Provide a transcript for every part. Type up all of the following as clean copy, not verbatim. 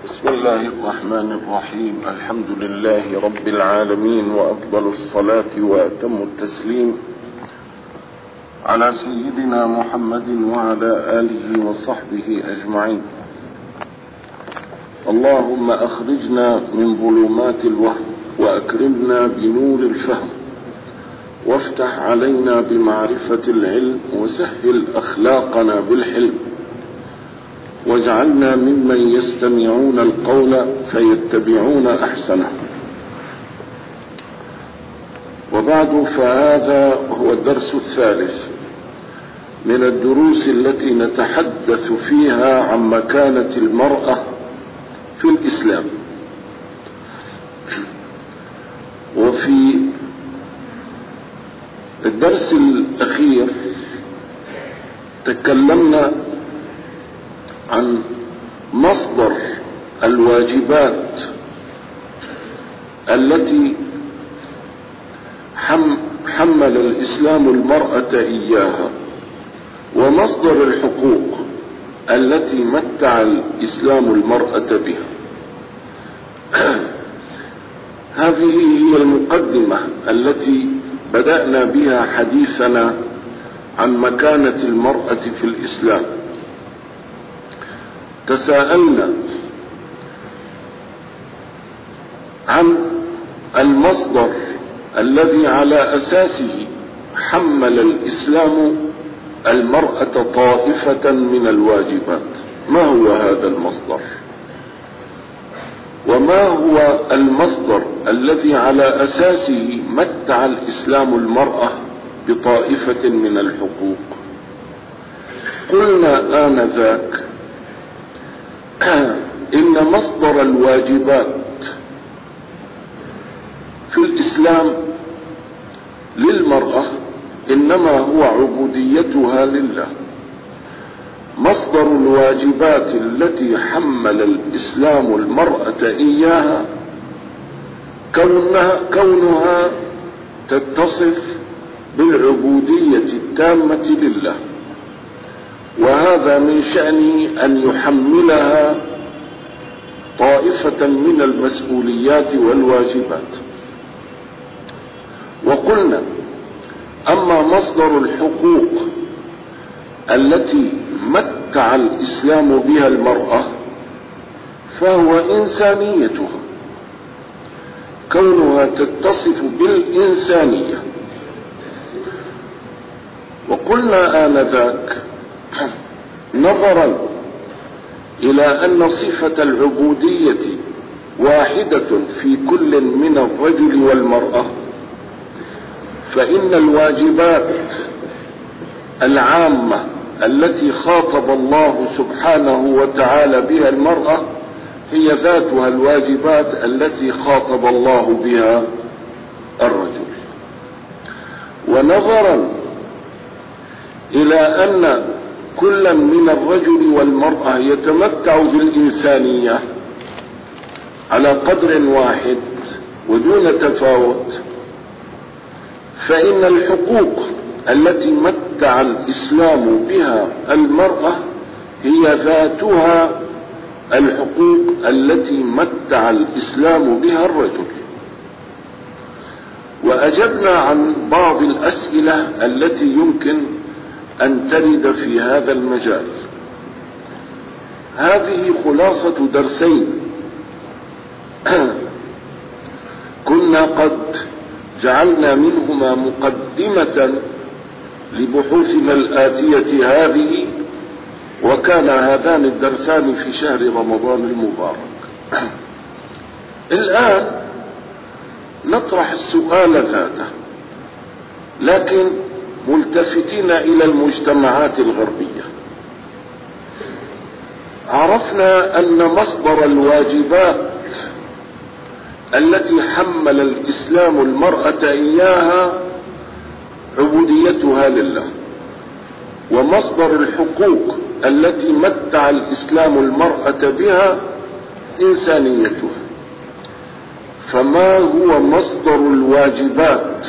بسم الله الرحمن الرحيم. الحمد لله رب العالمين، وأفضل الصلاة وأتم التسليم على سيدنا محمد وعلى آله وصحبه أجمعين. اللهم أخرجنا من ظلمات الوهم وأكرمنا بنور الفهم، وافتح علينا بمعرفة العلم، وسهل أخلاقنا بالحلم، واجعلنا ممن يستمعون القول فيتبعون أحسنه. وبعد، فهذا هو الدرس الثالث من الدروس التي نتحدث فيها عن مكانة المرأة في الإسلام. وفي الدرس الأخير تكلمنا عن مصدر الواجبات التي حمل الإسلام المرأة إياها، ومصدر الحقوق التي متع الإسلام المرأة بها. هذه هي المقدمة التي بدأنا بها حديثنا عن مكانة المرأة في الإسلام. تساءلنا عن المصدر الذي على أساسه حمل الإسلام المرأة طائفة من الواجبات. ما هو هذا المصدر؟ وما هو المصدر الذي على أساسه متع الإسلام المرأة بطائفة من الحقوق؟ قلنا آنذاك إن مصدر الواجبات في الإسلام للمرأة إنما هو عبوديتها لله. مصدر الواجبات التي حمل الإسلام المرأة إياها كونها تتصف بالعبودية التامة لله، وهذا من شأنه أن يحملها طائفة من المسؤوليات والواجبات. وقلنا أما مصدر الحقوق التي متع الإسلام بها المرأة فهو إنسانيتها، كونها تتصف بالإنسانية. وقلنا آنذاك نظرا إلى أن صفة العبودية واحدة في كل من الرجل والمرأة، فإن الواجبات العامة التي خاطب الله سبحانه وتعالى بها المرأة هي ذاتها الواجبات التي خاطب الله بها الرجل. ونظرا إلى أن كل من الرجل والمرأة يتمتع بالإنسانية على قدر واحد ودون تفاوت، فإن الحقوق التي متع الإسلام بها المرأة هي ذاتها الحقوق التي متع الإسلام بها الرجل. وأجبنا عن بعض الأسئلة التي يمكن أن ترد في هذا المجال. هذه خلاصة درسين كنا قد جعلنا منهما مقدمة لبحوثنا الآتية هذه، وكان هذان الدرسان في شهر رمضان المبارك. الآن نطرح السؤال ذاته، لكن ملتفتين إلى المجتمعات الغربية. عرفنا أن مصدر الواجبات التي حمل الإسلام المرأة إياها عبوديتها لله، ومصدر الحقوق التي متع الإسلام المرأة بها إنسانيتها. فما هو مصدر الواجبات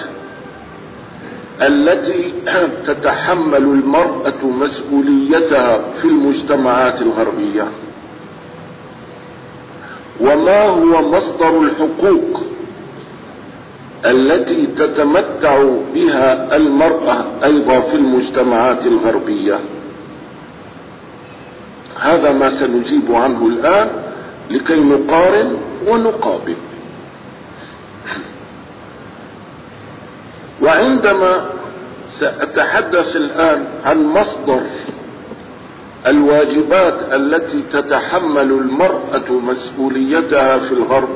التي تتحمل المرأة مسؤوليتها في المجتمعات الغربية؟ وما هو مصدر الحقوق التي تتمتع بها المرأة أيضا في المجتمعات الغربية؟ هذا ما سنجيب عنه الآن لكي نقارن ونقابل. وعندما سأتحدث الآن عن مصدر الواجبات التي تتحمل المرأة مسؤوليتها في الغرب،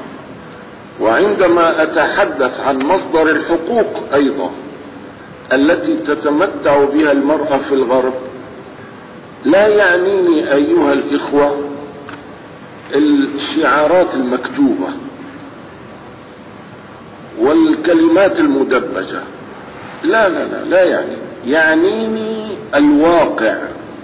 وعندما أتحدث عن مصدر الحقوق أيضا التي تتمتع بها المرأة في الغرب، لا يعنيني أيها الإخوة الشعارات المكتوبة والكلمات المدبجة، لا يعنيني الواقع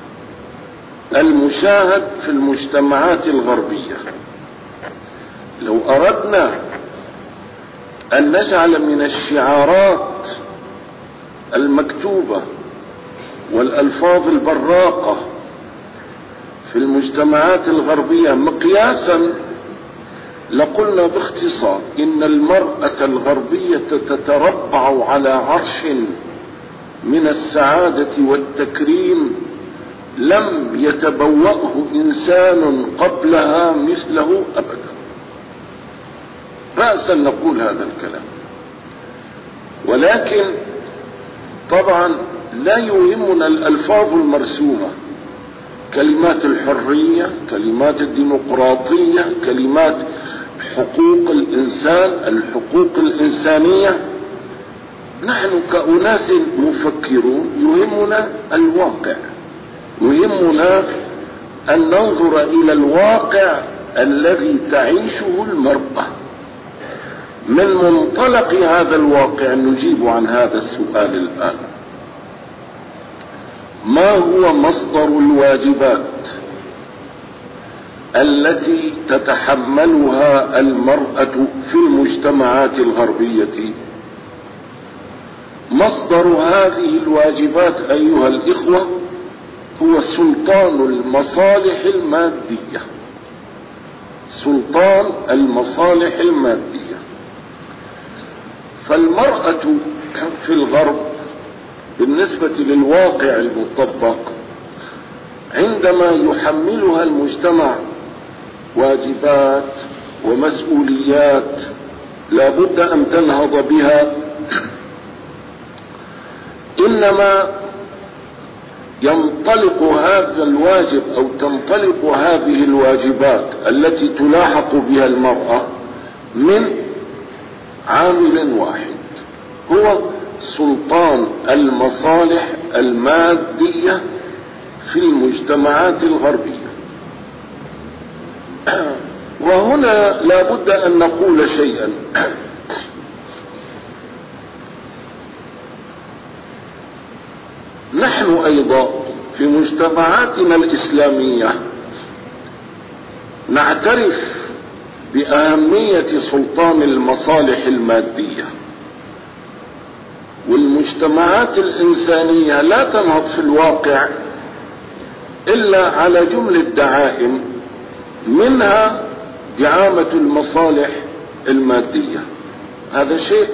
المشاهد في المجتمعات الغربية. لو أردنا أن نجعل من الشعارات المكتوبة والألفاظ البراقة في المجتمعات الغربية مقياسا، لقلنا باختصار إن المرأة الغربية تتربع على عرش من السعادة والتكريم لم يتبوأه إنسان قبلها مثله أبدا. بأس أن نقول هذا الكلام، ولكن طبعا لا يهمنا الألفاظ المرسومة، كلمات الحرية، كلمات الديمقراطية، كلمات حقوق الإنسان، الحقوق الإنسانية. نحن كأناس مفكرون يهمنا الواقع، يهمنا أن ننظر إلى الواقع الذي تعيشه المرأة. من منطلق هذا الواقع نجيب عن هذا السؤال الآن: ما هو مصدر الواجبات التي تتحملها المرأة في المجتمعات الغربية؟ مصدر هذه الواجبات أيها الإخوة هو سلطان المصالح المادية، سلطان المصالح المادية. فالمرأة في الغرب بالنسبة للواقع المطبق، عندما يحملها المجتمع واجبات ومسؤوليات لا بد أن تنهض بها، إنما ينطلق هذا الواجب أو تنطلق هذه الواجبات التي تلاحق بها المرأة من عامل واحد، هو سلطان المصالح المادية في المجتمعات الغربية. وهنا لا بد أن نقول شيئا: نحن أيضا في مجتمعاتنا الإسلامية نعترف بأهمية سلطان المصالح المادية، والمجتمعات الإنسانية لا تنهض في الواقع إلا على جملة دعائم، منها دعامة المصالح المادية. هذا شيء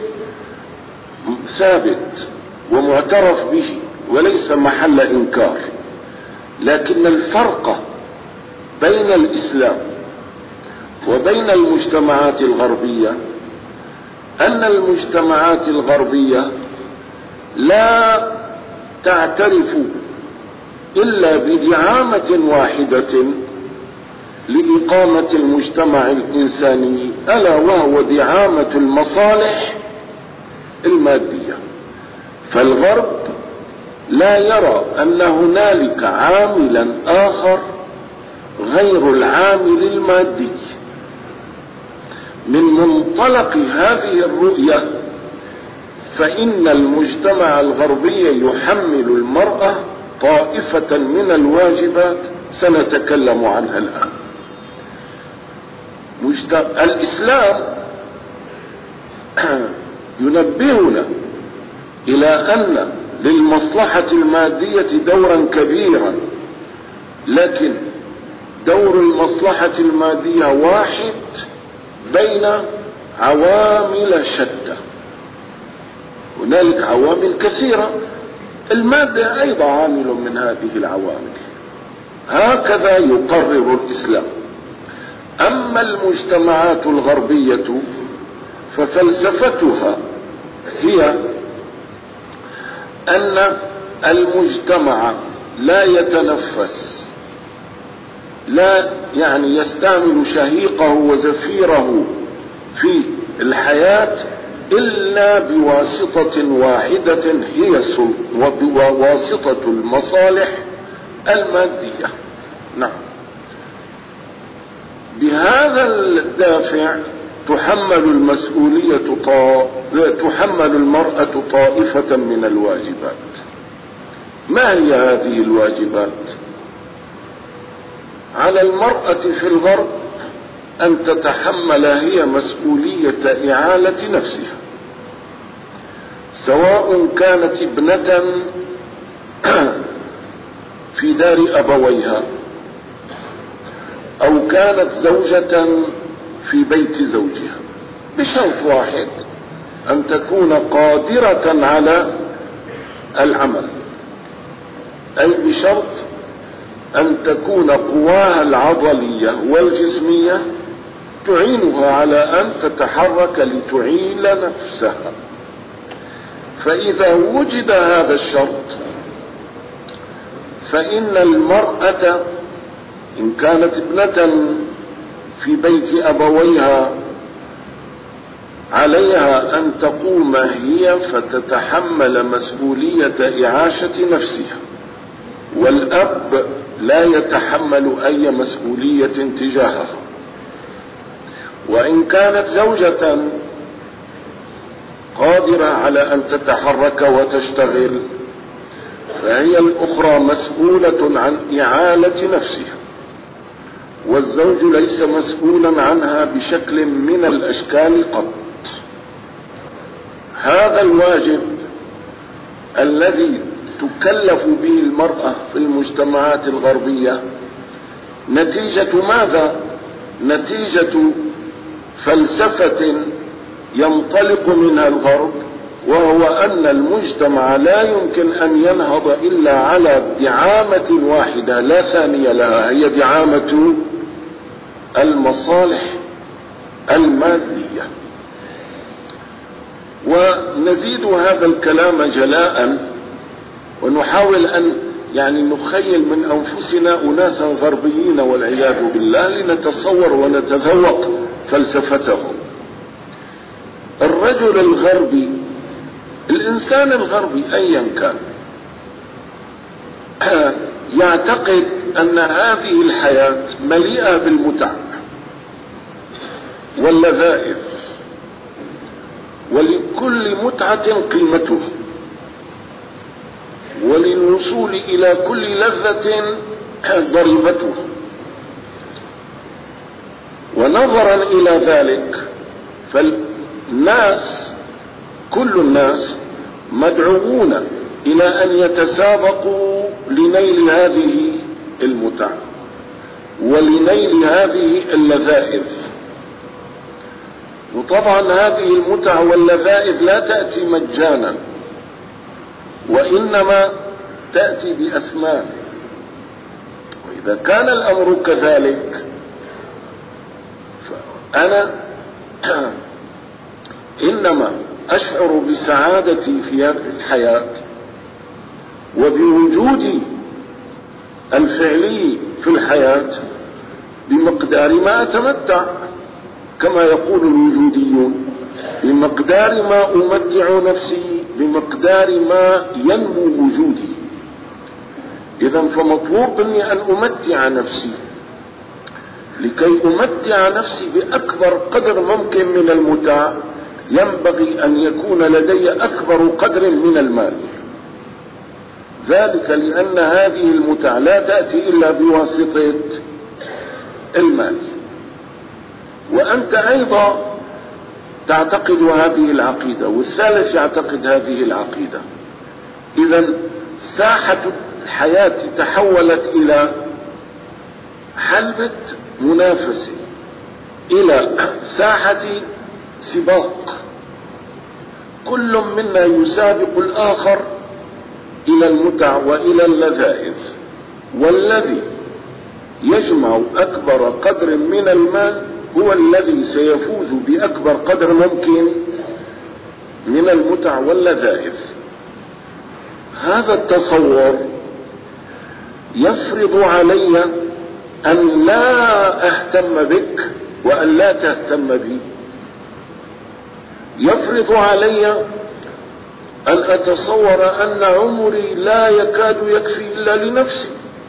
ثابت ومعترف به وليس محل إنكار، لكن الفرق بين الإسلام وبين المجتمعات الغربية أن المجتمعات الغربية لا تعترف إلا بدعامة واحدة لإقامة المجتمع الإنساني، ألا وهو دعامة المصالح المادية. فالغرب لا يرى أن هنالك عاملا آخر غير العامل المادي. من منطلق هذه الرؤية فإن المجتمع الغربي يحمل المرأة طائفة من الواجبات سنتكلم عنها الآن. الإسلام ينبهنا إلى أن للمصلحة المادية دورا كبيرا، لكن دور المصلحة المادية واحد بين عوامل شتى. هنالك عوامل كثيرة، المادة أيضا عامل من هذه العوامل، هكذا يقرر الإسلام. أما المجتمعات الغربية ففلسفتها هي أن المجتمع لا يتنفس، لا يعني يستعمل شهيقه وزفيره في الحياة إلا بواسطة واحدة، هي وواسطة المصالح المادية. نعم، بهذا الدافع تحمل المرأة طائفة من الواجبات. ما هي هذه الواجبات؟ على المرأة في الغرب أن تتحمل هي مسؤولية إعالة نفسها، سواء كانت ابنة في دار أبويها أو كانت زوجة في بيت زوجها، بشرط واحد: أن تكون قادرة على العمل، أي بشرط أن تكون قواها العضلية والجسمية تعينها على أن تتحرك لتعيل نفسها. فإذا وجد هذا الشرط فإن المرأة إن كانت ابنة في بيت أبويها عليها أن تقوم هي فتتحمل مسؤولية إعاشة نفسها، والأب لا يتحمل أي مسؤولية تجاهها. وإن كانت زوجة قادرة على أن تتحرك وتشتغل فهي الأخرى مسؤولة عن إعالة نفسها، والزوج ليس مسؤولا عنها بشكل من الأشكال قط. هذا الواجب الذي تكلف به المرأة في المجتمعات الغربية نتيجة ماذا؟ نتيجة فلسفة ينطلق منها الغرب، وهو أن المجتمع لا يمكن أن ينهض إلا على دعامة واحدة لا ثانية لها، هي دعامة المصالح المادية. ونزيد هذا الكلام جلاء ونحاول أن نخيل من أنفسنا أناسا غربيين والعياذ بالله لنتصور ونتذوق فلسفتهم. الرجل الغربي، الإنسان الغربي أيا كان، يعتقد أن هذه الحياة مليئة بالمتع واللذائذ، ولكل متعة قيمته، وللوصول إلى كل لذة ضريبته. ونظرا إلى ذلك فالناس، كل الناس مدعوون إلى أن يتسابقوا لنيل هذه المتع ولنيل هذه اللذائذ. وطبعا هذه المتع واللذائذ لا تأتي مجانا، وإنما تأتي بأثمان. وإذا كان الأمر كذلك فأنا إنما أشعر بسعادتي في هذه الحياة وبوجودي الفعلي في الحياة بمقدار ما أتمتع، كما يقول الوجوديون: بمقدار ما أمتع نفسي بمقدار ما ينمو وجودي. إذا فمطلوب مني أن أمتع نفسي. لكي أمتع نفسي بأكبر قدر ممكن من المتع ينبغي أن يكون لدي أكبر قدر من المال، ذلك لأن هذه المتع لا تأتي إلا بواسطة المال. وأنت أيضا تعتقد هذه العقيدة، والثالث يعتقد هذه العقيدة. إذن ساحة الحياة تحولت إلى حلبة منافسة إلى ساحة سباق، كل منا يسابق الآخر إلى المتع وإلى اللذائذ، والذي يجمع أكبر قدر من المال هو الذي سيفوز بأكبر قدر ممكن من المتع واللذائذ. هذا التصور يفرض علي أن لا أهتم بك وأن لا تهتم بي، يفرض علي أن أتصور أن عمري لا يكاد يكفي إلا لنفسي،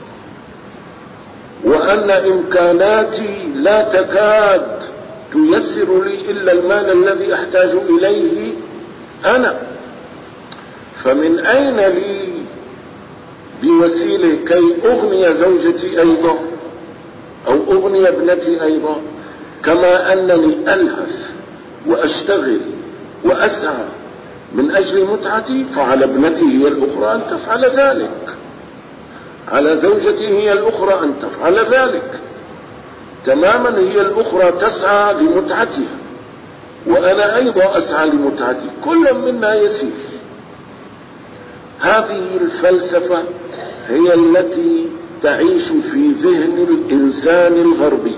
وأن إمكاناتي لا تكاد تيسر لي إلا المال الذي أحتاج إليه أنا. فمن أين لي بوسيلة كي أغني زوجتي أيضا أو أغني ابنتي أيضا، كما أنني ألهث وأشتغل وأسعى من أجل متعتي، فعلى ابنتي هي الأخرى أن تفعل ذلك، على زوجتي هي الأخرى أن تفعل ذلك تماما. هي الأخرى تسعى لمتعتها وأنا أيضا أسعى لمتعتي، كل منا يسير. هذه الفلسفة هي التي تعيش في ذهن الإنسان الغربي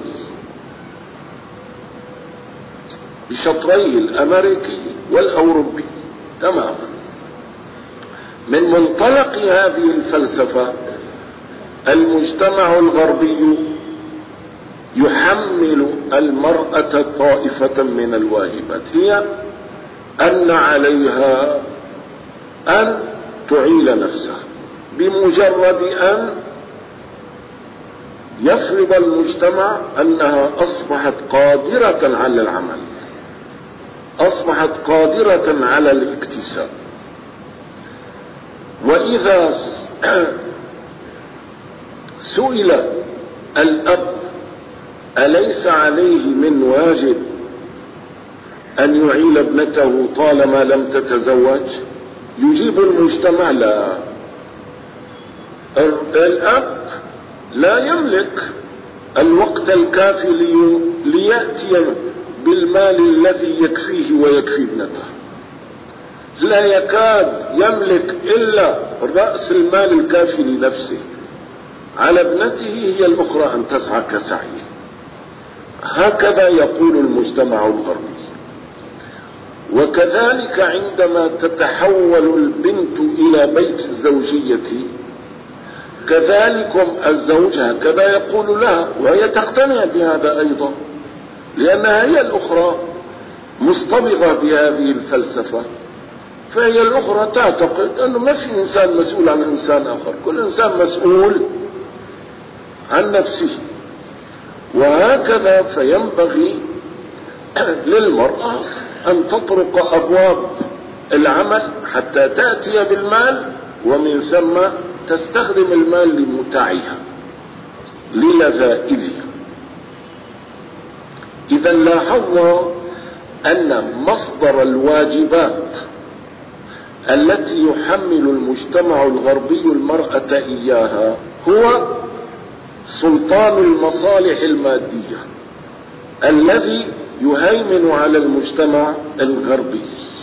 بشطريه الأمريكي والأوروبي تماما. من منطلق هذه الفلسفة المجتمع الغربي يحمل المرأة طائفة من الواجبات، هي أن عليها أن تعيل نفسها. بمجرد أن يفرض المجتمع أنها أصبحت قادرة على العمل، أصبحت قادرة على الاكتساب. وإذا سئل الأب أليس عليه من واجب أن يعيل ابنته طالما لم تتزوج، يجيب المجتمع لا. الأب لا يملك الوقت الكافي ليأتي بالمال الذي يكفيه ويكفي ابنته، لا يكاد يملك إلا رأس المال الكافي لنفسه، على ابنته هي الأخرى أن تسعى كسعيه. هكذا يقول المجتمع الغربي. وكذلك عندما تتحول البنت إلى بيت الزوجية كذلكم الزوج هكذا يقول لها، وهي تقتنع بهذا أيضا، لأنها هي الأخرى مصطبغة بهذه الفلسفة. فهي الأخرى تعتقد أنه ما في إنسان مسؤول عن إنسان آخر، كل إنسان مسؤول عن نفسه. وهكذا فينبغي للمرأة أن تطرق أبواب العمل حتى تأتي بالمال، ومن ثم تستخدم المال لمتعها للذائذها. إذا لاحظنا أن مصدر الواجبات التي يحمل المجتمع الغربي المرأة إياها هو سلطان المصالح المادية الذي يهيمن على المجتمع الغربي.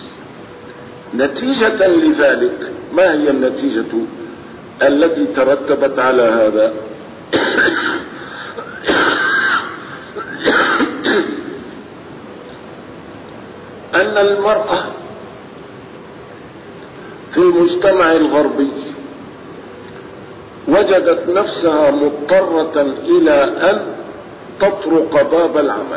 نتيجة لذلك، ما هي النتيجة التي ترتبت على هذا؟ أن المرأة في المجتمع الغربي وجدت نفسها مضطرة إلى أن تطرق باب العمل.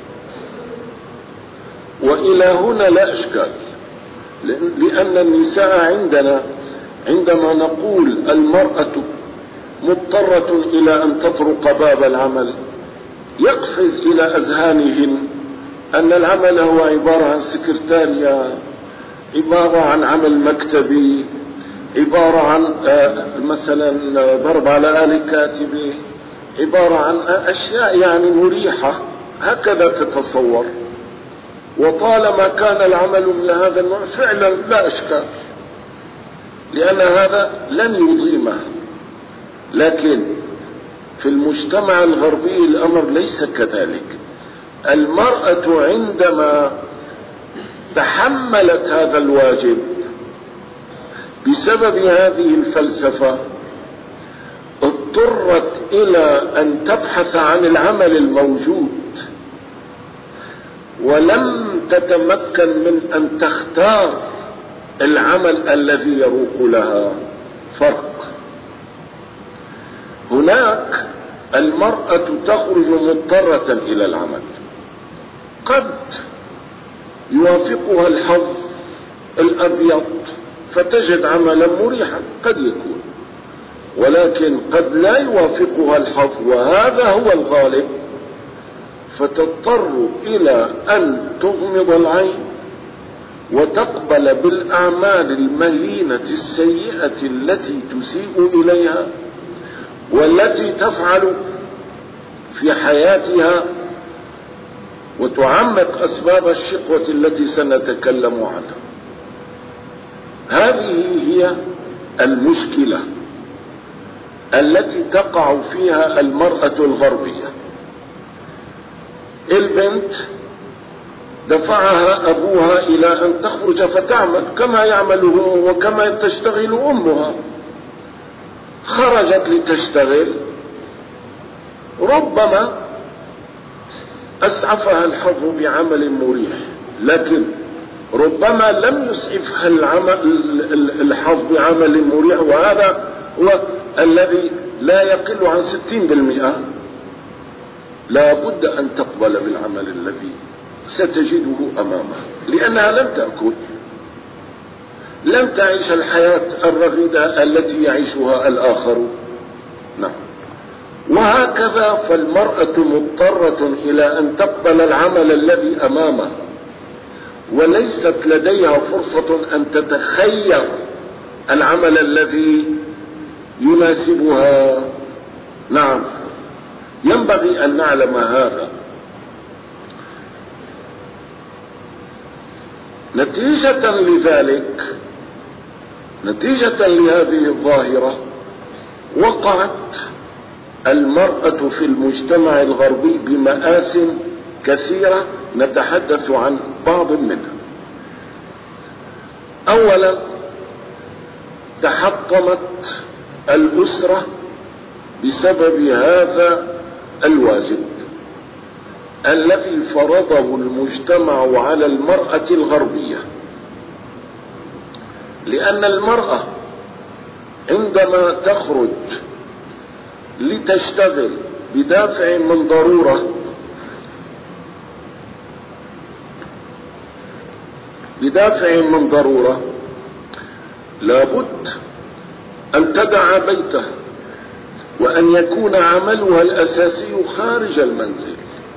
وإلى هنا لا إشكال، لأن النساء عندنا عندما نقول المرأة مضطرة إلى أن تطرق باب العمل يقفز إلى أذهانهن أن العمل هو عبارة عن سكرتارية، عبارة عن عمل مكتبي، عبارة عن مثلا ضرب على آلة كاتبة، عبارة عن أشياء يعني مريحة، هكذا تتصور. وطالما كان العمل من هذا النوع فعلا لا إشكال، لأن هذا لن يضيمه. لكن في المجتمع الغربي الأمر ليس كذلك. المرأة عندما تحملت هذا الواجب بسبب هذه الفلسفة اضطرت إلى أن تبحث عن العمل الموجود، ولم تتمكن من أن تختار العمل الذي يروق لها. فرق. هناك المرأة تخرج مضطرة إلى العمل، قد يوافقها الحظ الأبيض فتجد عملا مريحا، قد يكون، ولكن قد لا يوافقها الحظ وهذا هو الغالب، فتضطر إلى أن تغمض العين وتقبل بالأعمال المهينة السيئة التي تسيء إليها والتي تفعل في حياتها وتعمق أسباب الشقوة التي سنتكلم عنها. هذه هي المشكلة التي تقع فيها المرأة الغربية. البنت دفعها أبوها إلى أن تخرج فتعمل كما يعمله وكما تشتغل أمها. خرجت لتشتغل، ربما أسعفها الحظ بعمل مريح، لكن ربما لم يسعفها الحظ بعمل مريح، وهذا هو الذي لا يقل عن 60%. لا بد أن تقبل بالعمل الذي ستجده أمامها، لأنها لم تأكل، لم تعيش الحياة الرغيدة التي يعيشها الآخر. نعم. وهكذا فالمرأة مضطرة إلى أن تقبل العمل الذي أمامها، وليست لديها فرصة أن تتخير العمل الذي يناسبها. نعم، ينبغي أن نعلم هذا. نتيجة لذلك، نتيجة لهذه الظاهرة، وقعت المرأة في المجتمع الغربي بمآس كثيرة نتحدث عن بعض منها. أولا، تحطمت الأسرة بسبب هذا الواجب الذي فرضه المجتمع على المرأة الغربية، لأن المرأة عندما تخرج لتشتغل بدافع من ضرورة، لابد أن تدع بيته وأن يكون عملها الأساسي خارج المنزل،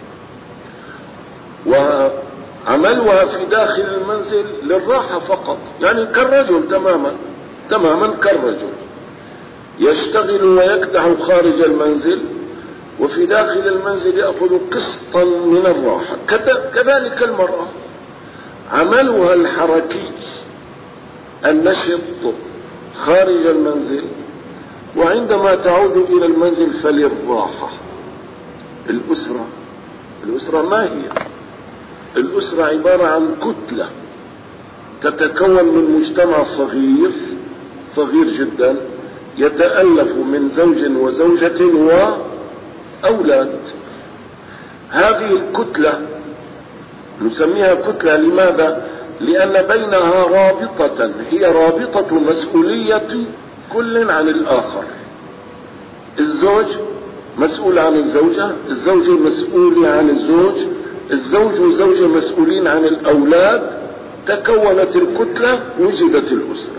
وعملها في داخل المنزل للراحة فقط، يعني كالرجل تماما كالرجل، يشتغل ويكدح خارج المنزل، وفي داخل المنزل يأخذ قسطا من الراحة. كذلك المرأة عملها الحركي النشط خارج المنزل، وعندما تعود إلى المنزل فللراحة. الأسرة ما هي؟ الأسرة عبارة عن كتلة تتكون من مجتمع صغير جدا، يتألف من زوج وزوجة وأولاد. هذه الكتلة نسميها كتلة. لماذا؟ لأن بينها رابطة، هي رابطة مسؤولية كل عن الآخر. الزوج مسؤول عن الزوجة، الزوجة مسؤول عن الزوج، الزوج والزوجة مسؤولين عن الأولاد. تكونت الكتلة، وجدت الأسرة.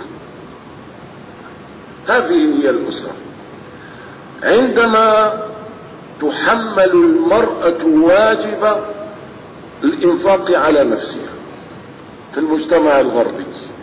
هذه هي الأسرة. عندما تحمل المرأة واجب الإنفاق على نفسها في المجتمع الغربي،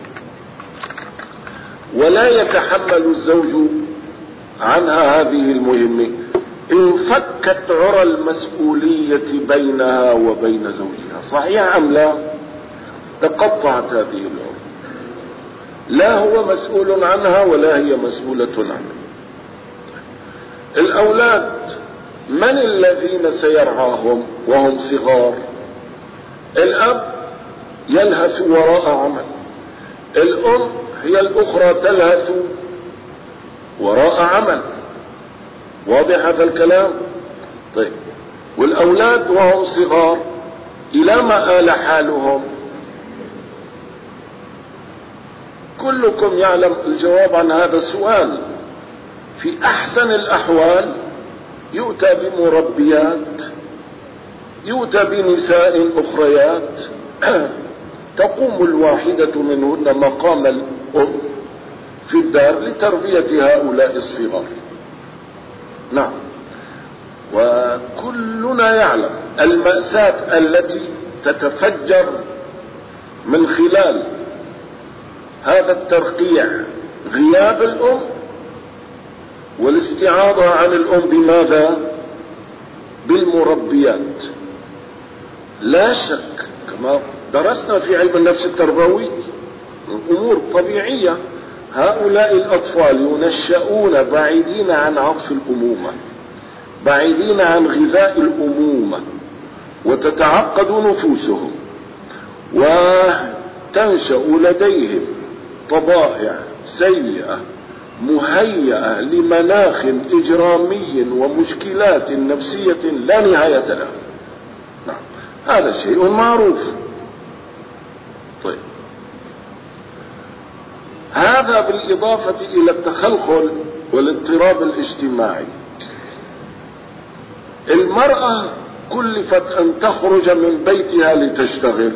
ولا يتحمل الزوج عنها هذه المهمة، انفكت عرى المسؤولية بينها وبين زوجها. صحيح أم لا؟ تقطعت هذه العرى، لا هو مسؤول عنها ولا هي مسؤولة عنه. الأولاد من الذين سيرعاهم وهم صغار؟ الأب يلهث وراء عمل، الأم هي الأخرى تلهث وراء عمل. واضح هذا الكلام؟ طيب، والأولاد وهم صغار إلى ما آل حالهم؟ كلكم يعلم الجواب عن هذا السؤال. في أحسن الأحوال يؤتى بمربيات، يؤتى بنساء أخريات تقوم الواحدة منهن مقام الأم في الدار لتربية هؤلاء الصغار. نعم، وكلنا يعلم المأساة التي تتفجر من خلال هذا الترقيع، غياب الأم والاستعاضة عن الأم بماذا؟ بالمربيات. لا شك كما درسنا في علم النفس التربوي الأمور طبيعية، هؤلاء الأطفال ينشؤون بعيدين عن عطف الأمومة، بعيدين عن غذاء الأمومة، وتتعقد نفوسهم وتنشأ لديهم طبائع سيئة مهيئة لمناخ إجرامي ومشكلات نفسية لا نهاية لها. نعم، هذا شيء معروف. طيب، هذا بالإضافة إلى التخلخل والاضطراب الاجتماعي. المرأة كلفت أن تخرج من بيتها لتشتغل،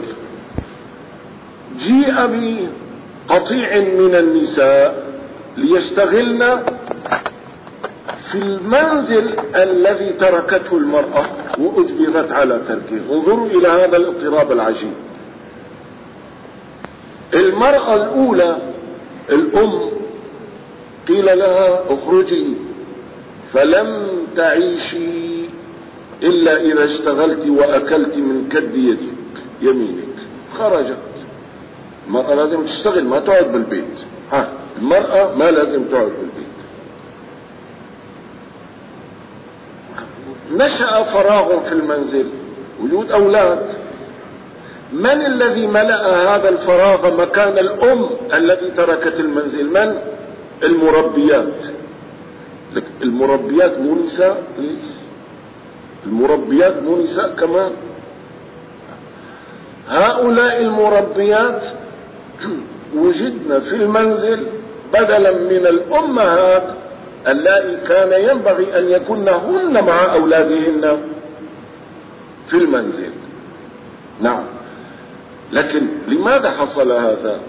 جيء بقطيع من النساء ليشتغلن في المنزل الذي تركته المرأة وأجبرت على تركه. انظروا إلى هذا الاضطراب العجيب. المرأة الأولى الأم قيل لها اخرجي فلم تعيشي إلا إذا اشتغلت وأكلت من كد يمينك. خرجت. المرأة لازم تشتغل، ما تقعد بالبيت. المرأة ما لازم تقعد بالبيت. نشأ فراغ في المنزل، وجود أولاد. من الذي ملأ هذا الفراغ مكان الأم التي تركت المنزل؟ من؟ المربيات. المربيات مو نساء؟ ليش؟ المربيات مو نساء كمان؟ هؤلاء المربيات وجدنا في المنزل بدلا من الأمهات اللائي كان ينبغي أن يكن هن مع أولادهن في المنزل. نعم، لكن لماذا حصل هذا؟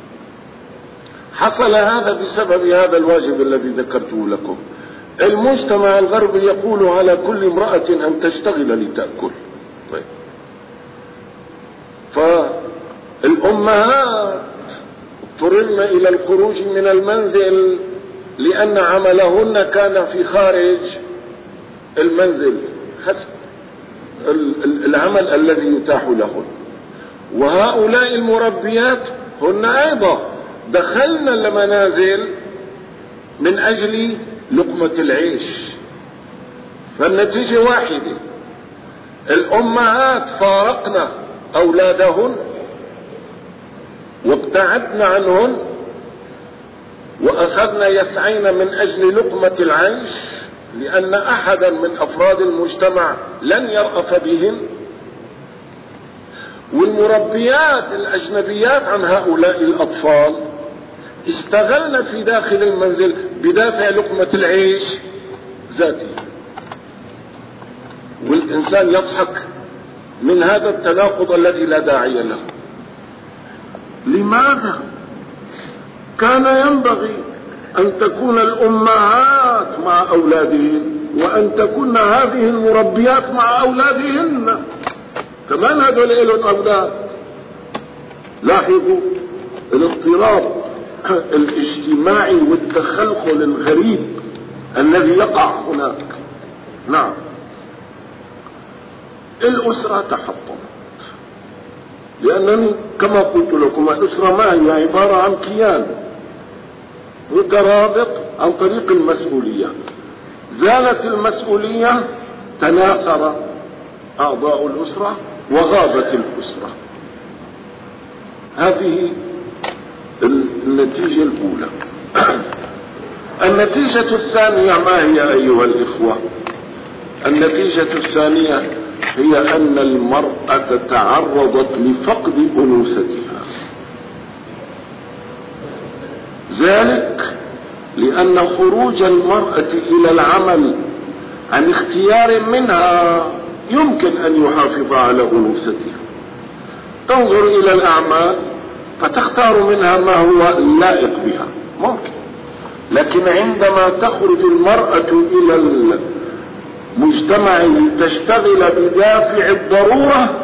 حصل هذا بسبب هذا الواجب الذي ذكرته لكم. المجتمع الغربي يقول على كل امرأة أن تشتغل لتأكل. طيب، فالأمهات اضطررن إلى الخروج من المنزل لأن عملهن كان في خارج المنزل حسب العمل الذي يتاح لهن. وهؤلاء المربيات هن أيضا دخلن المنازل من أجل لقمة العيش. فالنتيجة واحدة، الأمهات فارقن أولادهن وابتعدن عنهن وأخذن يسعين من أجل لقمة العيش، لأن أحدا من أفراد المجتمع لن يرأف بهن. والمربيات الأجنبيات عن هؤلاء الأطفال اشتغلن في داخل المنزل بدافع لقمة العيش ذاتي. والإنسان يضحك من هذا التناقض الذي لا داعي له. لماذا؟ كان ينبغي أن تكون الأمهات مع أولادهن وأن تكون هذه المربيات مع أولادهن. كمان هذول لهم أولاد. لاحظوا الاضطراب الاجتماعي والتخلخل الغريب الذي يقع هناك. نعم، الأسرة تحطمت، لأنني كما قلت لكم الأسرة ما هي عبارة عن كيان مترابط عن طريق المسؤولية. زالت المسؤولية تناثر أعضاء الأسرة وغابت الأسرة. هذه النتيجة الأولى. النتيجة الثانية ما هي أيها الإخوة؟ النتيجة الثانية هي أن المرأة تعرضت لفقد أنوثتها، ذلك لأن خروج المرأة إلى العمل عن اختيار منها يمكن أن يحافظ على أنوثتها. تنظر إلى الأعمال فتختار منها ما هو لائق بها ممكن، لكن عندما تخرج المرأة إلى المجتمع لتشتغل بدافع الضرورة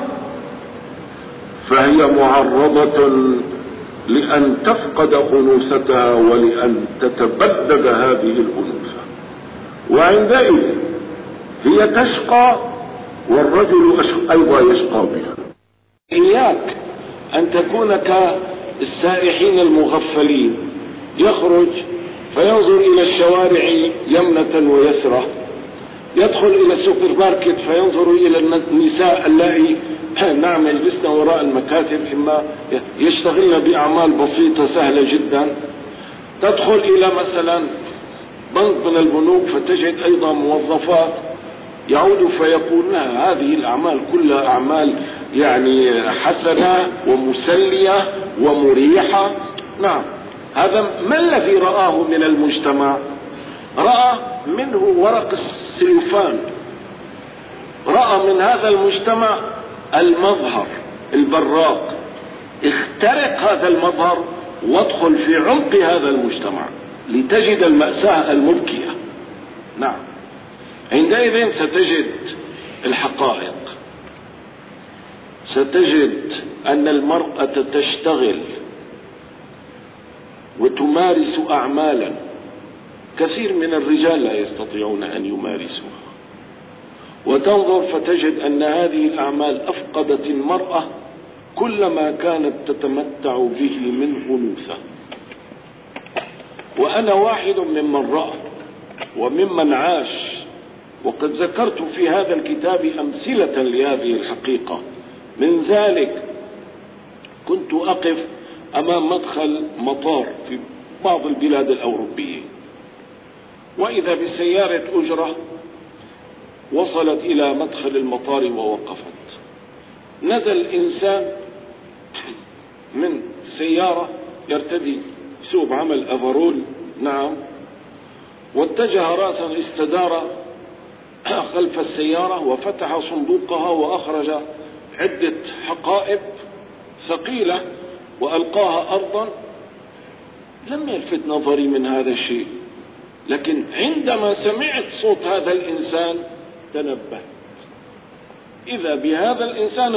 فهي معرضة لأن تفقد أنوثتها ولأن تتبدد هذه الأنوثة، وعندئذ هي تشقى والرجل أيضا يشقى بها. إياك أن تكون كالسائحين المغفلين، يخرج فينظر إلى الشوارع يمنة ويسرى، يدخل إلى السوبر ماركت فينظر إلى النساء اللائي نعم يجلسن وراء المكاتب إما يشتغلن بأعمال بسيطة سهلة جدا. تدخل إلى مثلا بنك من البنوك فتجد أيضا موظفات يعود فيقول لها هذه الأعمال كلها أعمال يعني حسنة ومسلية ومريحة. نعم، هذا ما الذي رآه من المجتمع؟ رأى منه ورق السلوفان، رأى من هذا المجتمع المظهر البراق. اخترق هذا المظهر وادخل في عمق هذا المجتمع لتجد المأساة المبكية. نعم، عندئذ ستجد الحقائق، ستجد أن المرأة تشتغل وتمارس أعمالا كثير من الرجال لا يستطيعون أن يمارسوها، وتنظر فتجد أن هذه الأعمال أفقدت المرأة كل ما كانت تتمتع به من أنوثة. وأنا واحد ممن رأى وممن عاش، وقد ذكرت في هذا الكتاب أمثلة لهذه الحقيقة. من ذلك كنت أقف أمام مدخل مطار في بعض البلاد الأوروبية، وإذا بسيارة أجرة وصلت إلى مدخل المطار ووقفت. نزل إنسان من سيارة يرتدي ثوب عمل أفرول، نعم، واتجه رأسا استدار خلف السيارة وفتح صندوقها وأخرج عدة حقائب ثقيلة وألقاها أرضا. لم يلفت نظري من هذا الشيء، لكن عندما سمعت صوت هذا الإنسان تنبهت، إذا بهذا الإنسان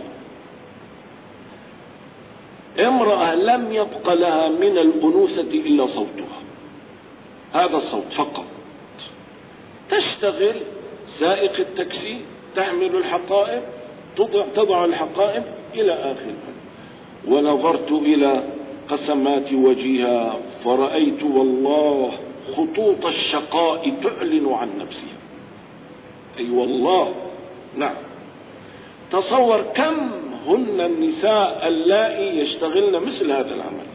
امرأة لم يبق لها من الأنوثة إلا صوتها، هذا الصوت فقط. تشتغل سائق التاكسي، تحمل الحقائب، تضع الحقائب إلى آخرها. ونظرت إلى قسمات وجهها فرأيت والله خطوط الشقاء تعلن عن نفسها. أي والله، نعم. تصور كم هن النساء اللائي يشتغلن مثل هذا العمل،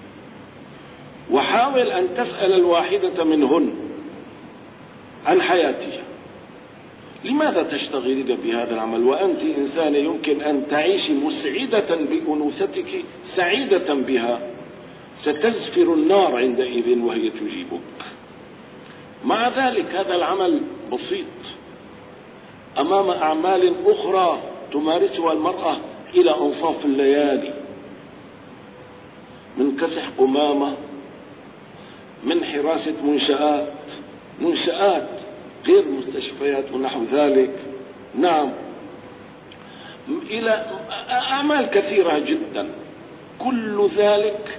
وحاول أن تسأل الواحدة منهن عن حياتها، لماذا تشتغلين بهذا العمل وأنت إنسانة يمكن أن تعيش مسعدة بأنوثتك سعيدة بها؟ ستزفر النار عندئذ وهي تجيبك. مع ذلك هذا العمل بسيط أمام أعمال أخرى تمارسها المرأة إلى أنصاف الليالي، من كسح قمامة، من حراسة منشآت غير مستشفيات ونحو ذلك، نعم، إلى أعمال كثيرة جدا. كل ذلك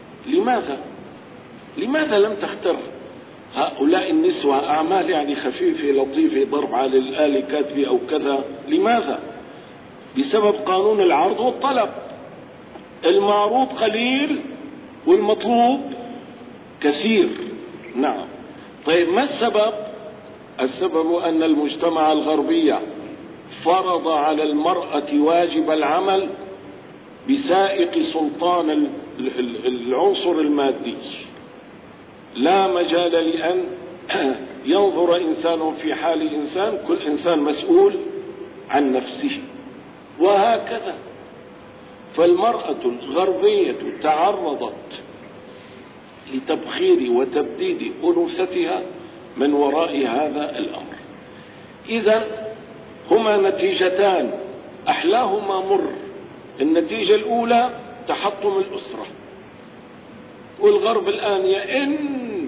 لماذا لم تختر هؤلاء النسوة أعمال يعني خفيفة لطيفة، ضرب على الآلة كاتبة أو كذا؟ لماذا؟ بسبب قانون العرض والطلب، المعروض قليل والمطلوب كثير. نعم، طيب ما السبب؟ السبب أن المجتمع الغربي فرض على المرأة واجب العمل بسائق سلطان العنصر المادي. لا مجال لأن ينظر إنسان في حال إنسان، كل إنسان مسؤول عن نفسه، وهكذا. فالمرأة الغربية تعرضت لتبخير وتبديد أنوثتها من وراء هذا الأمر. إذن هما نتيجتان أحلاهما مر. النتيجة الأولى تحطم الأسرة، والغرب الآن يئن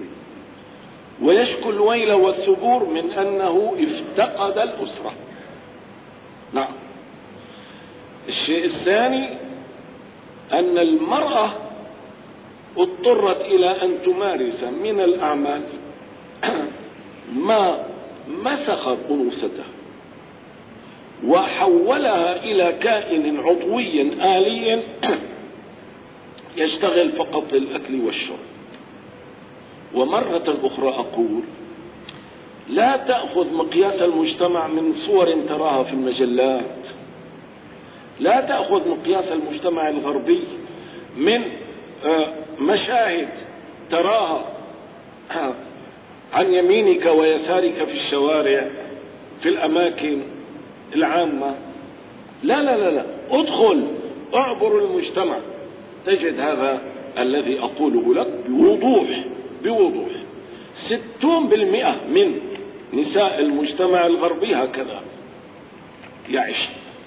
ويشكو الويل والثبور من أنه افتقد الأسرة. نعم. الشيء الثاني أن المرأة اضطرت إلى أن تمارس من الأعمال ما مسخ أنوثتها وحولها إلى كائن عضوي آلي يشتغل فقط للأكل والشرب. ومرة أخرى أقول: لا تأخذ مقياس المجتمع من صور تراها في المجلات، لا تأخذ مقياس المجتمع الغربي من مشاهد تراها عن يمينك ويسارك في الشوارع في الأماكن العامة. لا لا لا لا، ادخل اعبر المجتمع تجد هذا الذي أقوله لك بوضوح. 60% من نساء المجتمع الغربي هكذا يعيش.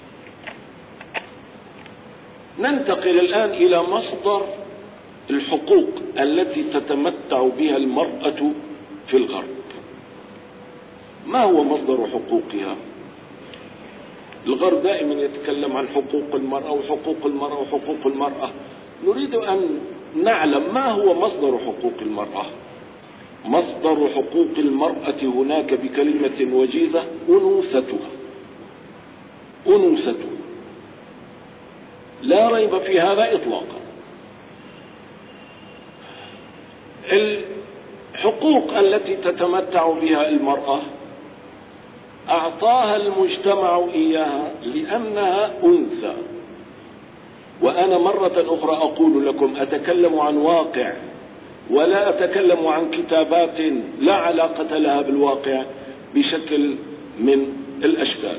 ننتقل الآن إلى مصدر الحقوق التي تتمتع بها المرأة في الغرب. ما هو مصدر حقوقها؟ الغرب دائما يتكلم عن حقوق المرأة وحقوق المرأة وحقوق المرأة. نريد أن نعلم ما هو مصدر حقوق المرأة. مصدر حقوق المرأة هناك بكلمة وجيزة: أنوثتها. لا ريب في هذا إطلاقا. الحقوق التي تتمتع بها المرأة أعطاها المجتمع إياها لأنها أنثى. وأنا مرة أخرى أقول لكم: أتكلم عن واقع ولا أتكلم عن كتابات لا علاقة لها بالواقع بشكل من الأشكال.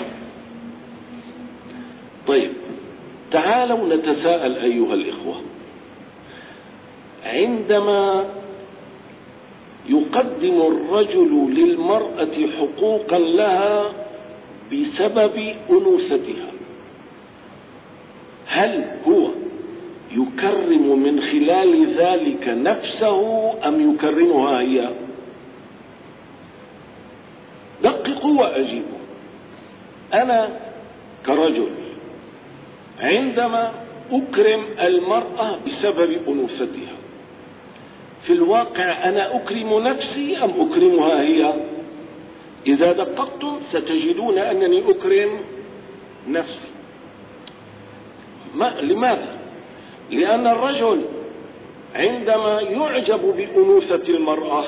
طيب، تعالوا نتساءل أيها الإخوة. عندما يقدم الرجل للمرأة حقوقا لها بسبب أنوثتها، هل هو يكرم من خلال ذلك نفسه أم يكرمها هي؟ دققوا وأجيبوا. أنا كرجل عندما أكرم المرأة بسبب أنوثتها، في الواقع أنا أكرم نفسي أم أكرمها هي؟ إذا دققتم ستجدون أنني أكرم نفسي. لماذا؟ لأن الرجل عندما يعجب بأنوثة المرأة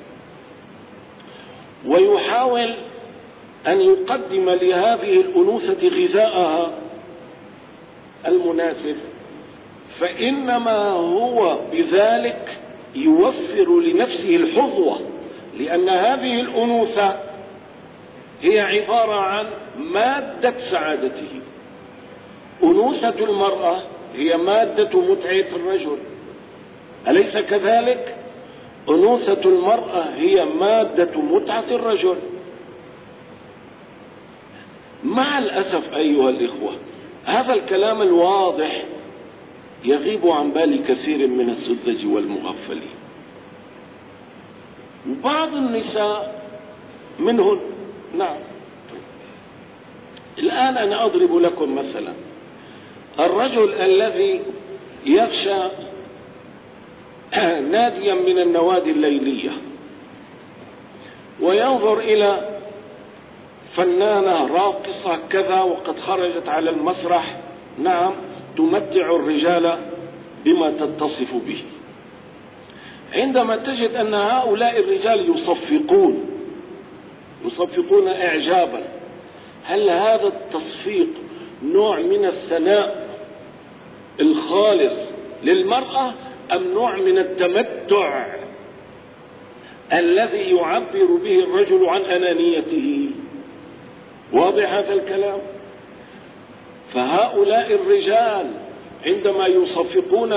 ويحاول أن يقدم لهذه الأنوثة غذاءها المناسب، فإنما هو بذلك يوفر لنفسه الحظوة، لأن هذه الأنوثة هي عبارة عن مادة سعادته. أنوثة المرأة هي مادة متعة الرجل، أليس كذلك؟ أنوثة المرأة هي مادة متعة الرجل. مع الأسف أيها الإخوة، هذا الكلام الواضح يغيب عن بال كثير من السذج والمغفلين. وبعض النساء منهن. نعم. الآن أنا أضرب لكم مثلا: الرجل الذي يخشى ناديا من النوادي الليلية وينظر إلى فنانة راقصة كذا وقد خرجت على المسرح، نعم، تمتع الرجال بما تتصف به، عندما تجد أن هؤلاء الرجال يصفقون يصفقون إعجابا. هل هذا التصفيق نوع من الثناء الخالص للمرأة أم نوع من التمتع الذي يعبر به الرجل عن أنانيته؟ واضح هذا الكلام؟ فهؤلاء الرجال عندما يصفقون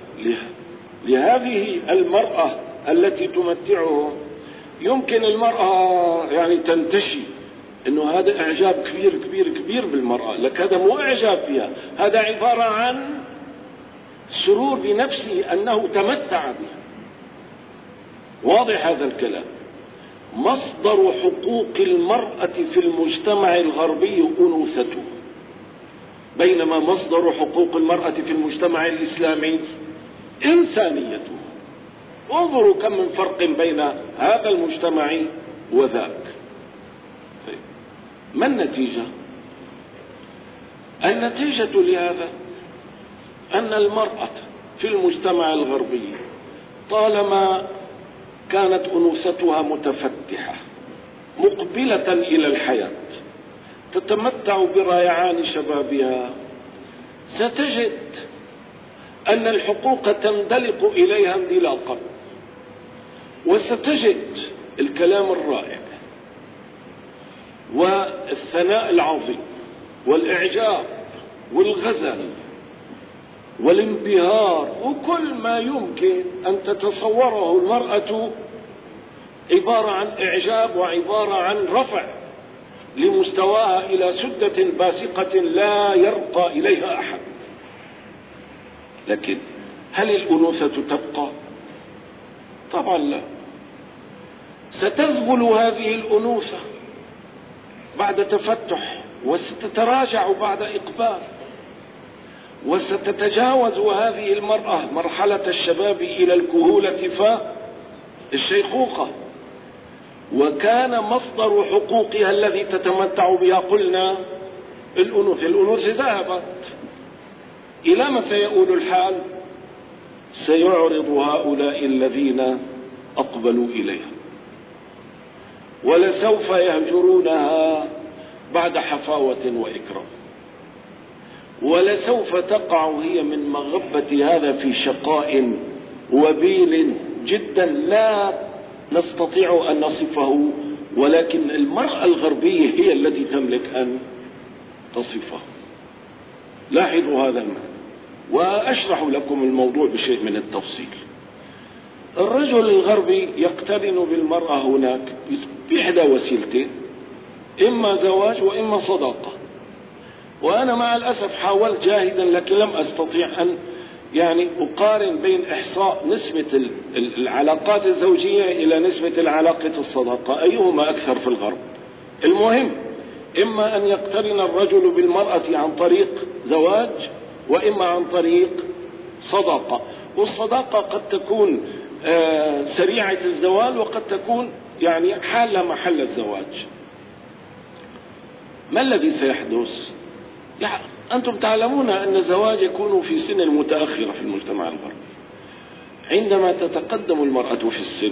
لهذه المرأة التي تمتعهم، يمكن المرأة يعني تنتشي انه هذا اعجاب كبير كبير كبير بالمرأة، لك هذا مو اعجاب فيها، هذا عبارة عن سرور بنفسه انه تمتع بها. واضح هذا الكلام؟ مصدر حقوق المرأة في المجتمع الغربي أنوثته، بينما مصدر حقوق المرأة في المجتمع الإسلامي إنسانيته. انظروا كم من فرق بين هذا المجتمع وذاك. طيب، ما النتيجة؟ النتيجة لهذا أن المرأة في المجتمع الغربي طالما كانت أنوثتها متفتحة مقبلة إلى الحياة تتمتع بريعان شبابها، ستجد أن الحقوق تندلق إليها اندلاقا، وستجد الكلام الرائع والثناء العظيم والإعجاب والغزل والانبهار وكل ما يمكن أن تتصوره المرأة عبارة عن إعجاب وعبارة عن رفع لمستواها إلى سدة باسقة لا يرقى إليها أحد. لكن هل الأنوثة تبقى؟ طبعا لا. ستذبل هذه الأنوثة بعد تفتح، وستتراجع بعد إقبال، وستتجاوز هذه المرأة مرحلة الشباب إلى الكهولة فالشيخوخة. وكان مصدر حقوقها الذي تتمتع بها قلنا الأنوثة. الأنوثة ذهبت، إلى ما سيؤول الحال؟ سيعرض هؤلاء الذين أقبلوا إليها، ولسوف يهجرونها بعد حفاوة وإكرام، ولسوف تقع هي من مغبة هذا في شقاء وبيل جدا لا نستطيع أن نصفه، ولكن المرأة الغربية هي التي تملك أن تصفه. لاحظوا هذا المعنى، وأشرح لكم الموضوع بشيء من التفصيل. الرجل الغربي يقترن بالمرأة هناك بإحدى وسيلتين، إما زواج وإما صداقة. وأنا مع الأسف حاولت جاهدا لكن لم أستطيع أن أقارن بين إحصاء نسبة العلاقات الزوجية إلى نسبة العلاقة الصداقة، أيهما أكثر في الغرب. المهم إما أن يقترن الرجل بالمرأة عن طريق زواج وإما عن طريق صداقة، والصداقة قد تكون سريعة الزوال وقد تكون حالة محل الزواج. ما الذي سيحدث؟ أنتم تعلمون أن الزواج يكون في سن متأخرة في المجتمع الغربي. عندما تتقدم المرأة في السن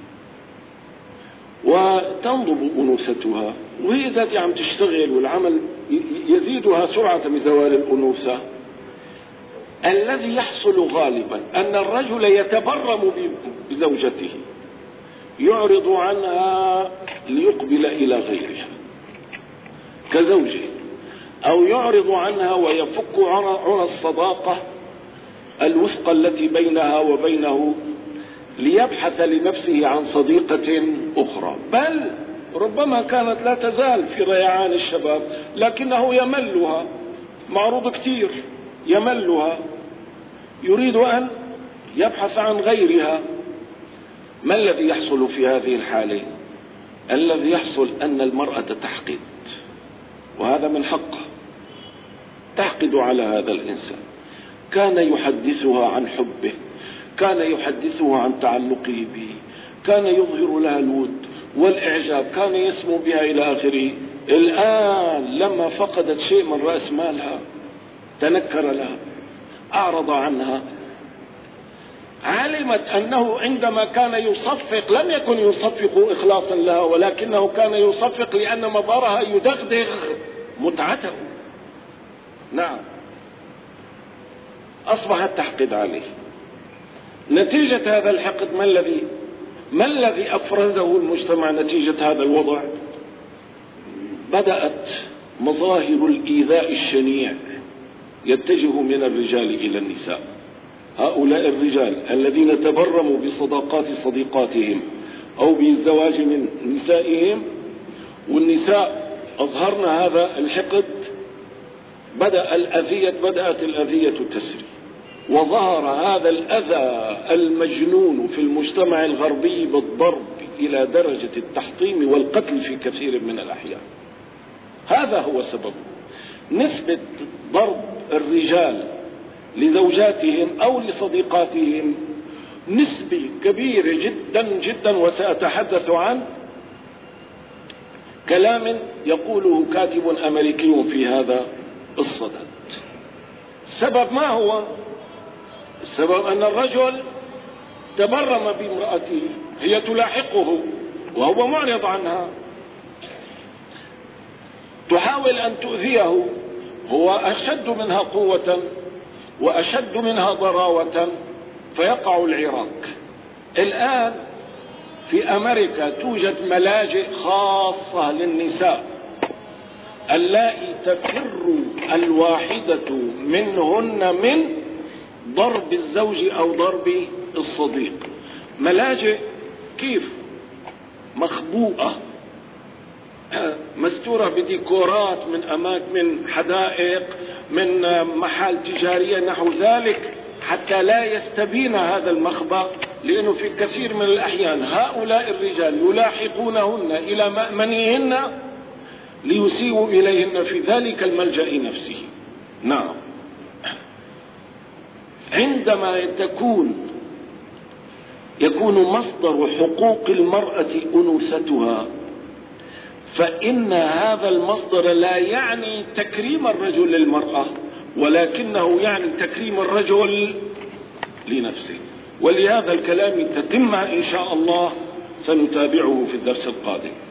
وتنضب أنوثتها وهي ذات عم تشتغل والعمل يزيدها سرعة بزوال الأنوثة، الذي يحصل غالبا أن الرجل يتبرم بزوجته، يعرض عنها ليقبل إلى غيرها كزوجه، أو يعرض عنها ويفك عرى الصداقة الوثقة التي بينها وبينه ليبحث لنفسه عن صديقة أخرى، بل ربما كانت لا تزال في ريعان الشباب لكنه يملها، معروض كتير يملها، يريد أن يبحث عن غيرها. ما الذي يحصل في هذه الحالة؟ الذي يحصل أن المرأة تحقد، وهذا من حقها، تحقد على هذا الإنسان. كان يحدثها عن حبه، كان يحدثها عن تعلقه به، كان يظهر لها الود والإعجاب، كان يسمو بها إلى آخره. الآن لما فقدت شيء من رأس مالها تنكر لها، أعرض عنها، علمت أنه عندما كان يصفق لم يكن يصفق إخلاصا لها، ولكنه كان يصفق لأن مظهرها يدغدغ متعته. نعم، أصبحت تحقد عليه. نتيجة هذا الحقد ما الذي أفرزه المجتمع نتيجة هذا الوضع؟ بدأت مظاهر الإيذاء الشنيع يتجه من الرجال إلى النساء. هؤلاء الرجال الذين تبرموا بصداقات صديقاتهم أو بالزواج من نسائهم، والنساء أظهرن هذا الحقد، بدأت الأذية تسري، وظهر هذا الأذى المجنون في المجتمع الغربي بالضرب إلى درجة التحطيم والقتل في كثير من الأحيان. هذا هو سببه. نسبة ضرب الرجال لزوجاتهم أو لصديقاتهم نسبة كبيرة جدا جدا، وسأتحدث عن كلام يقوله كاتب أمريكي في هذا الصدد. السبب ما هو؟ السبب أن الرجل تبرم بامرأته، هي تلاحقه وهو معرض عنها، تحاول أن تؤذيه، هو أشد منها قوة وأشد منها ضراوة، فيقع العراك. الآن في أمريكا توجد ملاجئ خاصة للنساء اللائي تفر الواحدة منهن من ضرب الزوج أو ضرب الصديق. ملاجئ كيف؟ مخبوءة، مستورة بديكورات من أماكن، من حدائق، من محال تجارية نحو ذلك، حتى لا يستبين هذا المخبأ، لأنه في كثير من الأحيان هؤلاء الرجال يلاحقونهن إلى مأمنيهن ليسيئوا إليهن في ذلك الملجأ نفسه. نعم، عندما يكون مصدر حقوق المرأة أنوثتها، فإن هذا المصدر لا يعني تكريم الرجل للمرأة، ولكنه يعني تكريم الرجل لنفسه. ولهذا الكلام تتم إن شاء الله سنتابعه في الدرس القادم.